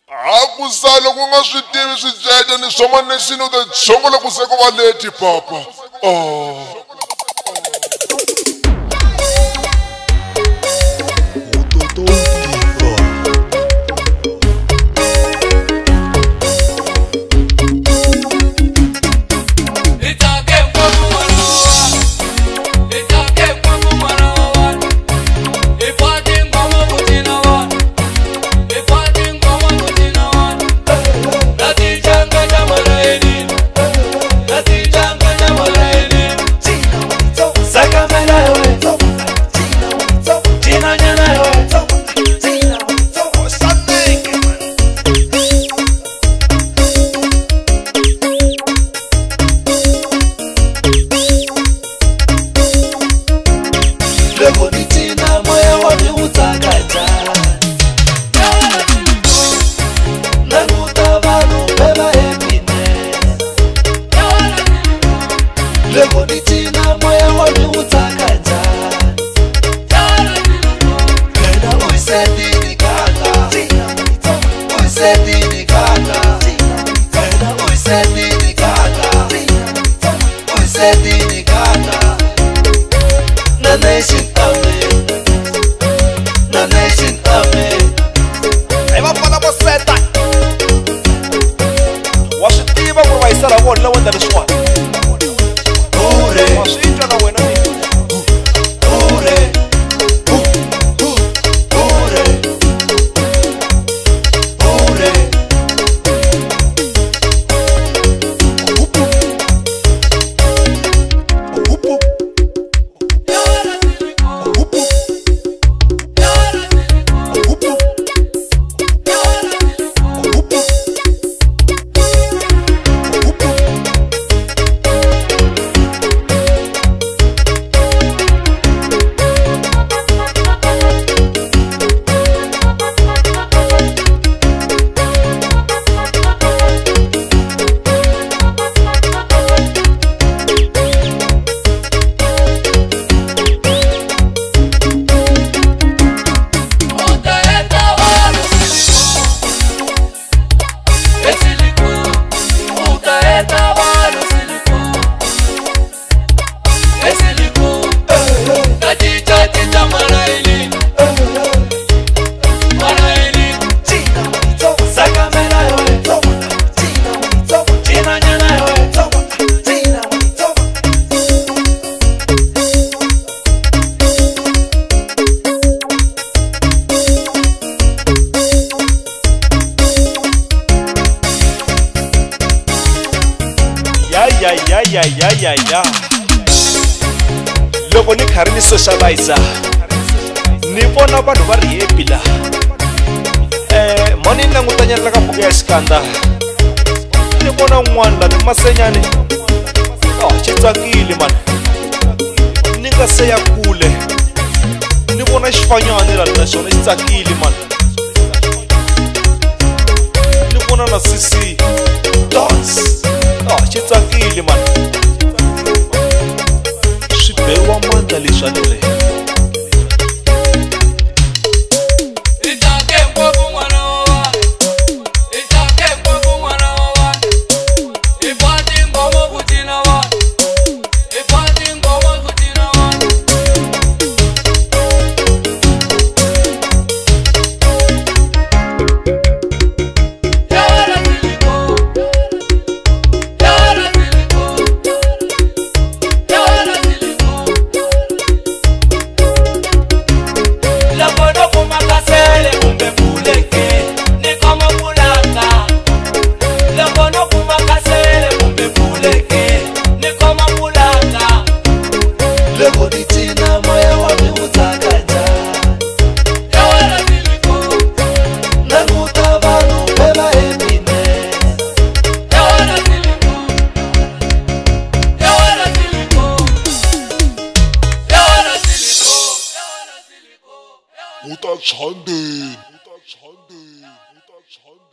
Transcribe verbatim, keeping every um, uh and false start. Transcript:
Akusalo kungaswitivi swijeta ni swama nesino the chongola kuseko valeti papa. Oh. ya ya ya ya loko ni khari ni socializer ni vona vanhu va ri happy la eh mani ni langutanyela ka buku ya xikandza ni vona un'wana la ni masenyani oh xitsakile mani ni nga se ya kule ni vona xifanyani la na xona xitsakile mani ni vona na sisi dance oh xitsakile mani swiberiwa mandla leswi anele Uta Chande, Uta Chande, Uta Chande.